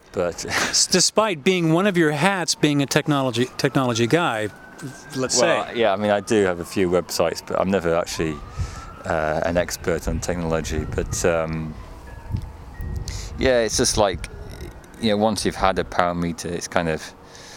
But despite being one of your hats being a technology guy, let's say. Yeah, I mean, I do have a few websites, but I'm never actually an expert on technology. But yeah, it's just like, once you've had a power meter, it's kind of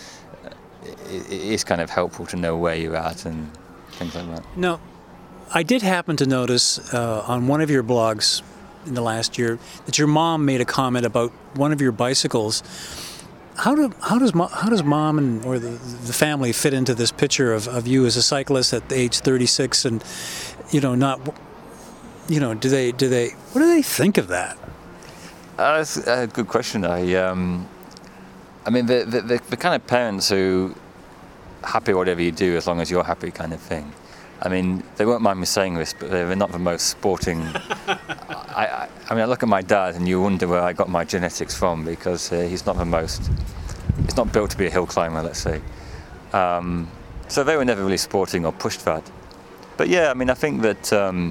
helpful to know where you're at and things like that. Now, I did happen to notice on one of your blogs in the last year that your mom made a comment about one of your bicycles. How does mom or the family fit into this picture of you as a cyclist at age 36 and what do they think of that? That's a good question. I mean the kind of parents who happy whatever you do as long as you're happy kind of thing. I mean, they won't mind me saying this, but they're not the most sporting. I mean, I look at my dad and you wonder where I got my genetics from, because he's not built to be a hill climber, let's say. So they were never really sporting or pushed that. But yeah, I mean, I think that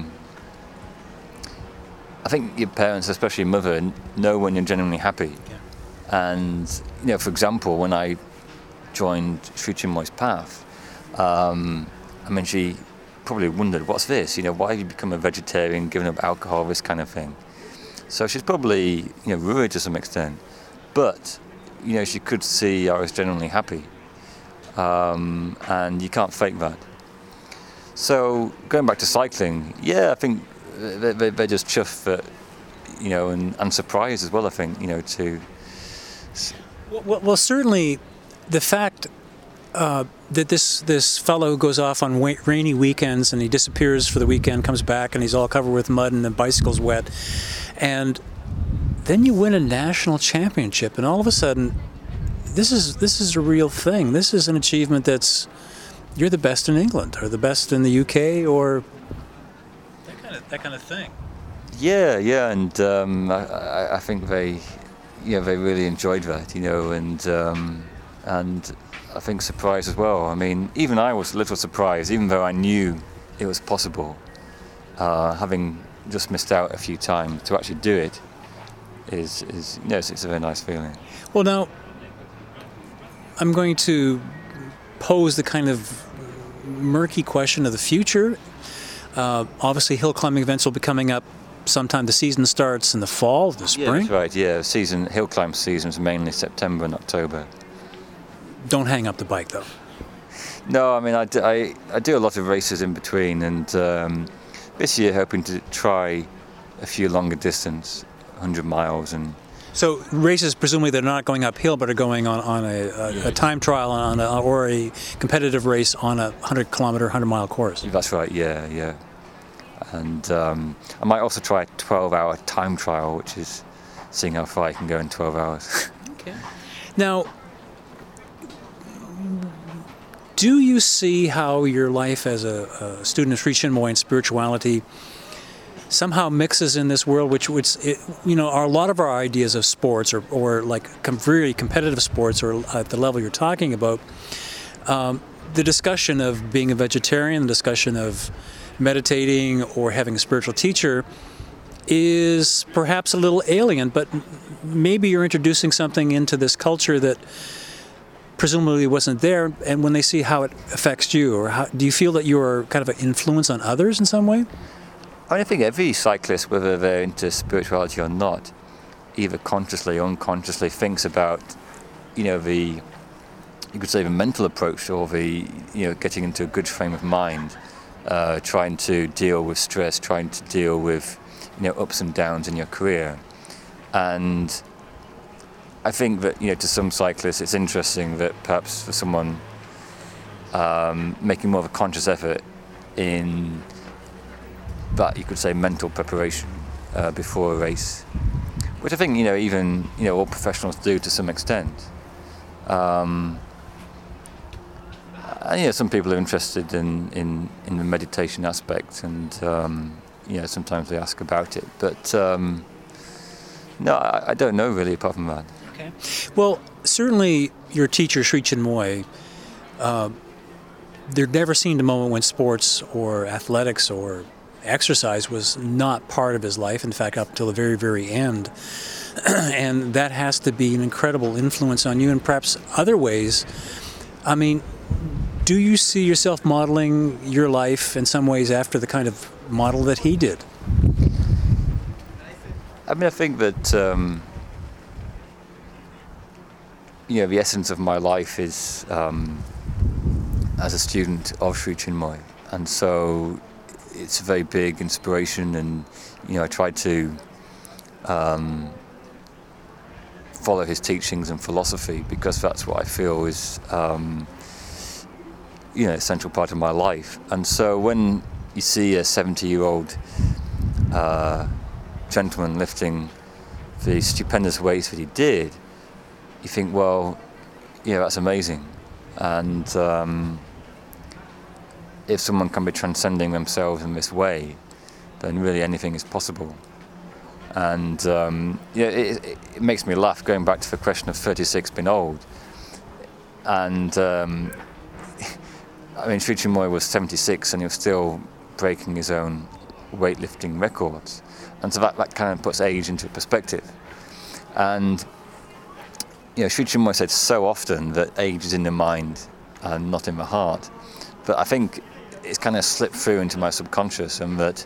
I think your parents, especially your mother, know when you're genuinely happy. Yeah. And for example, when I joined Sri Chinmoy's path, I mean, she probably wondered, what's this? Why have you become a vegetarian, given up alcohol, this kind of thing? So she's probably, worried to some extent. But, she could see I was genuinely happy. And you can't fake that. So going back to cycling, yeah, I think they're just chuffed that, and surprised as well, I think, to... Well, certainly the fact that this fellow goes off on rainy weekends and he disappears for the weekend, comes back and he's all covered with mud and the bicycle's wet, and then you win a national championship, and all of a sudden this is a real thing. This is an achievement you're the best in England or the best in the UK or that kind of thing. Yeah, and I think they really enjoyed that, and I think surprised as well. I mean, even I was a little surprised, even though I knew it was possible. Having just missed out a few times, to actually do it is it's a very nice feeling. Well, now I'm going to pose the kind of murky question of the future. Obviously, hill climbing events will be coming up sometime. The season starts in the fall, the spring. Yeah, that's right. Yeah, hill climb season is mainly September and October. Don't hang up the bike, though. No, I mean, I do a lot of races in between, and this year hoping to try a few longer distance, 100 miles. And so races, presumably they're not going uphill, but are going on a time trial or a competitive race on a 100-kilometer, 100-mile course. That's right, yeah. And I might also try a 12-hour time trial, which is seeing how far I can go in 12 hours. Okay. Now, do you see how your life as a student of Sri Chinmoy and spirituality somehow mixes in this world, which are a lot of our ideas of sports or like very competitive sports or at the level you're talking about, the discussion of being a vegetarian, the discussion of meditating or having a spiritual teacher is perhaps a little alien, but maybe you're introducing something into this culture that presumably wasn't there, and when they see how it affects you, or do you feel that you're kind of an influence on others in some way? I think every cyclist, whether they're into spirituality or not, either consciously or unconsciously thinks about, you could say the mental approach, or the, getting into a good frame of mind, trying to deal with stress, trying to deal with, ups and downs in your career. And I think that, to some cyclists, it's interesting that perhaps for someone making more of a conscious effort in that, you could say, mental preparation before a race, which I think, even, all professionals do to some extent. And, some people are interested in the meditation aspect, and, sometimes they ask about it. But, no, I don't know really apart from that. Okay. Well, certainly your teacher, Sri Chinmoy, there never seemed a moment when sports or athletics or exercise was not part of his life. In fact, up until the very, very end. and that has to be an incredible influence on you and perhaps other ways. I mean, do you see yourself modeling your life in some ways after the kind of model that he did? I mean, I think that the essence of my life is as a student of Sri Chinmoy, and so it's a very big inspiration. And I try to follow his teachings and philosophy because that's what I feel is a central part of my life. And so when you see a 70-year-old gentleman lifting the stupendous weights that he did, you think, well, that's amazing. And if someone can be transcending themselves in this way, then really anything is possible. And it makes me laugh, going back to the question of 36 being old. And I mean, Sri Chinmoy was 76 and he was still breaking his own weightlifting records. And so that kind of puts age into perspective. And Sri Chinmoy said so often that age is in the mind and not in the heart. But I think it's kind of slipped through into my subconscious, and that,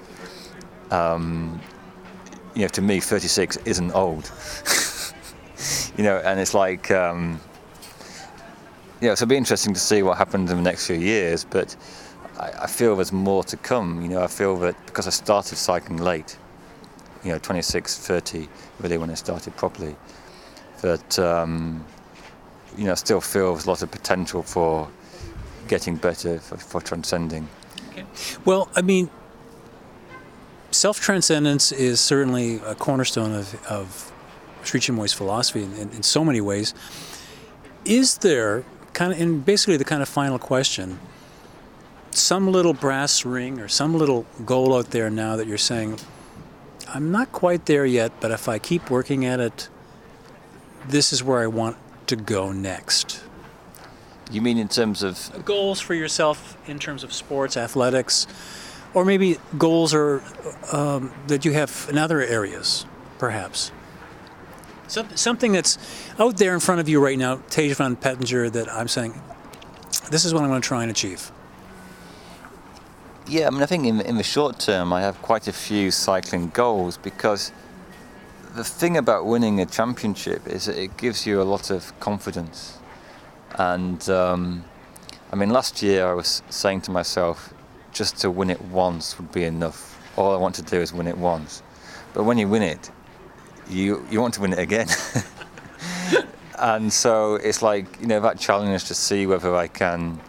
to me, 36 isn't old. And it's like, so it'll be interesting to see what happens in the next few years, but I feel there's more to come. I feel that because I started cycling late, 26, 30, really when I started properly, that, I still feel there's a lot of potential for getting better, for transcending. Okay. Well, I mean, self-transcendence is certainly a cornerstone of Sri Chinmoy's philosophy in so many ways. Is there, and basically the kind of final question, some little brass ring or some little goal out there now that you're saying, I'm not quite there yet, but if I keep working at it, this is where I want to go next? You mean in terms of goals for yourself in terms of sports, athletics, or maybe goals or that you have in other areas, perhaps? Something that's out there in front of you right now, Tej van Pettinger, that I'm saying, this is what I'm going to try and achieve. Yeah, I mean, I think in the short term, I have quite a few cycling goals, because the thing about winning a championship is that it gives you a lot of confidence. And I mean, last year I was saying to myself, just to win it once would be enough. All I want to do is win it once. But when you win it, you want to win it again. And so it's like, that challenge to see whether I can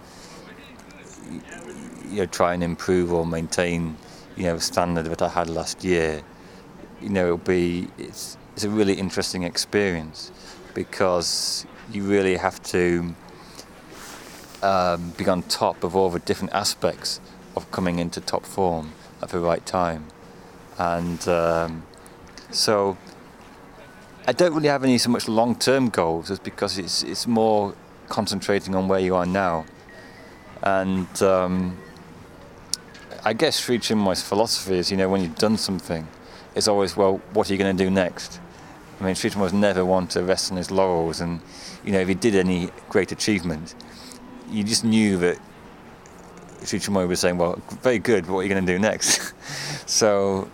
try and improve or maintain the standard that I had last year. It's a really interesting experience, because you really have to be on top of all the different aspects of coming into top form at the right time. And so I don't really have any so much long-term goals, just because it's more concentrating on where you are now. And I guess Sri Chinmoy's philosophy is, when you've done something, it's always, well, what are you going to do next? I mean, Sri Chinmoy was never one to rest on his laurels, and if he did any great achievement, you just knew that Sri Chinmoy was saying, well, very good, but what are you going to do next? So,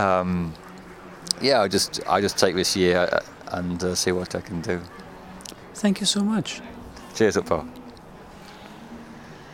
I just take this year and see what I can do. Thank you so much. Cheers up, Paul.